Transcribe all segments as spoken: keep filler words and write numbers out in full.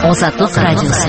Азатлык радиосы.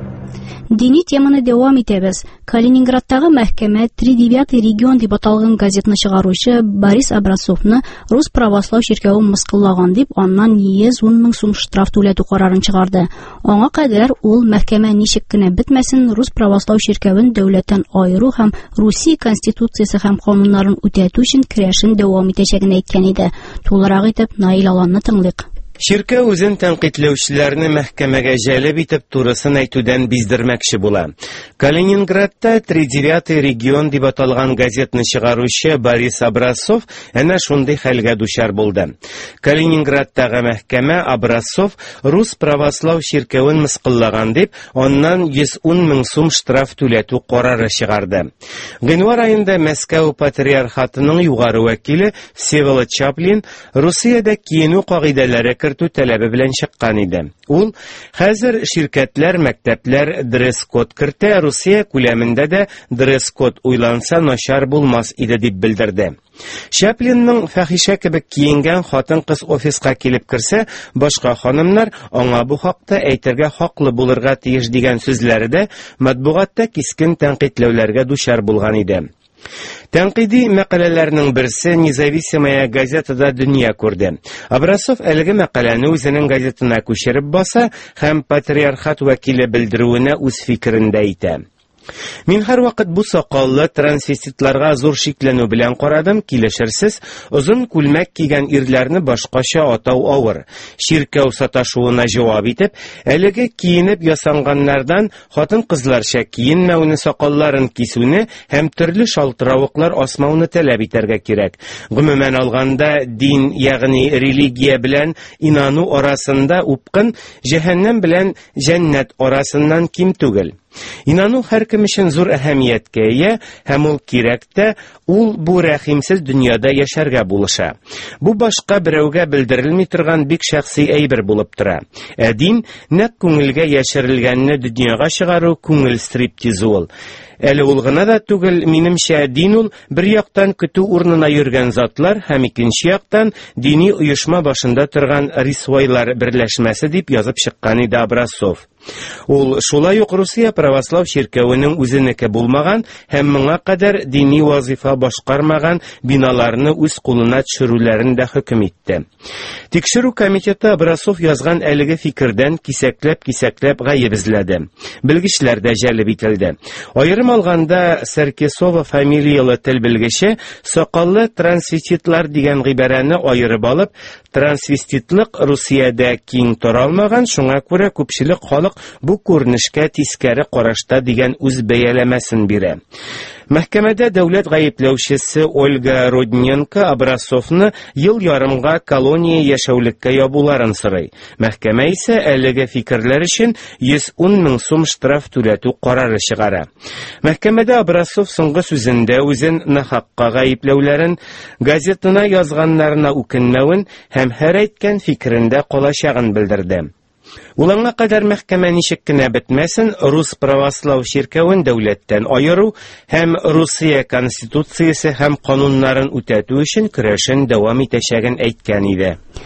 Дини теманы дәвам итәбез. Калининградтагы мәхкәмә тридевятый регион дип аталган газетны чыгаруучы Борис Образцовны Рус православ ширкәве мыскыллаган дип, аннан йөз ун мең сум штраф түләтү карарын чыгарды. Аңа кадәр ул мәхкәмә ничек кенә бетмәсен, Рус православ ширкәвен дәүләттән аеру һәм Русия конституциясе һәм кануннарын үтәтү өчен көрәшен дәвам итәчәген әйткән иде. Тулырак итеп Наил Аланны тыңлыйк. Ширкә үзен тәнкыйтьләүчеләрне мәхкәмәгә җәлеп итеп турысын әйтүдән биздермәкче була. Калининградта тридевятый регион дип аталган газетны чыгаруучы Борис Образцов әнә шундый хәлгә дучар булды. Калининградтагы мәхкәмә Образцов Рус православ ширкәвен мыскыллаган дип, аннан йөз ун мең сум штраф түләтү карары чыгарды. Гыйнвар аенда Мәскәү патриархатының югары вәкиле Всеволод Чаплин Русиядә киенү кагыйдәләре кертү таләбе белән чыккан иде. Ул хәзер ширкәтләр, мәктәпләр дресс-код кертә, Русия күләмендә дә дресс-код уйланса начар булмас иде дип белдерде. Чаплинның фәхишә кебек киенгән хатын-кыз офиска килеп керсә, башка ханымнар аңа бу хакта әйтергә хаклы булырга тиеш дигән сүзләре дә матбугатта кискен тәнкыйтьләүләргә дучар булган иде. Тәнкыйди мәкаләләрнең берсе Независимая газетада дөнья күрде. Образцов әлеге мәкаләне үзенең газетына күчереп баса һәм патриархат вәкиле белдерүенә үз фикерен дә әйтә. Мин һәрвакыт бу сакаллы трансвеститларга зур шикләнү белән карадым, килешерсез, озын күлмәк кигән ирләрне башкача атау авыр. Ширкәү саташуына җавап итеп, әлеге киенеп ясанганнардан хатын-кызларча киенмәүне, сакалларын кисүне һәм төрле шалтыравыклар асмауны таләп итәргә кирәк. Гомумән алганда, дин, ягъни религия белән инану арасында упкын җәһәннәм белән җәннәт арасыннан ким түгел. Инану һәр кем өчен зур әһәмияткә ия, һәм ул кирәк тә, ул бу рәхимсез дөньяда яшәргә булыша. Бу башка берәүгә белдерелми торган бик шәхси әйбер булып тора. Ә дин нәкъ күңелгә яшерелгәнне дөньяга чыгару күңел стриптизы ул. Әле ул гына да түгел, минемчә, дин ул бер яктан көтү урынына йөргән затлар, һәм икенче яктан дини оешма башында торган рисвайлар берләшмәсе дип язып чыккан иде Образцов. Ул шулай ук Русия православ ширкәвенең үзенеке булмаган һәм моңа кадәр дини вазифа башкармаган биналарны үз кулына төшерүләрен дә хөкем итте. Тикшерү комитеты Образцов язган әлеге фикердән кисәкләп-кисәкләп гаеп эзләде. Белгечләр дә җәлеп ителде. Аерым алганда Саркисова фамилиялы тел белгече сакаллы трансвеститлар дигән гыйбарәне аерып алып, трансвеститлык Русиядә киң таралмаган, шуңа күрә күпчелек халык бу күренешкә тискәре карашта дигән үз бәяләмәсен бирә. Мәхкәмәдә дәүләт гаепләүчесе Ольга Родненко Образцовны ел ярымга колония яшәүлеккә ябуларын сорый. Мәхкәмә исә әлеге фикерләр өчен йөз ун мең сум штраф түләтү карары чыгара. Мәхкәмәдә Образцов соңгы сүзендә үзен нахакка гаепләүләрен, газетына язганнарына үкенмәвен һәм һәр әйткән фикерендә калачагын белдерде. Ул аңа кадәр мәхкәмә ничек кенә бетмәсен, Рус православ ширкәвен дәүләттән аеру һәм Русия конституциясе һәм кануннарын үтәтү өчен көрәшен дәвам итәчәген әйткән иде.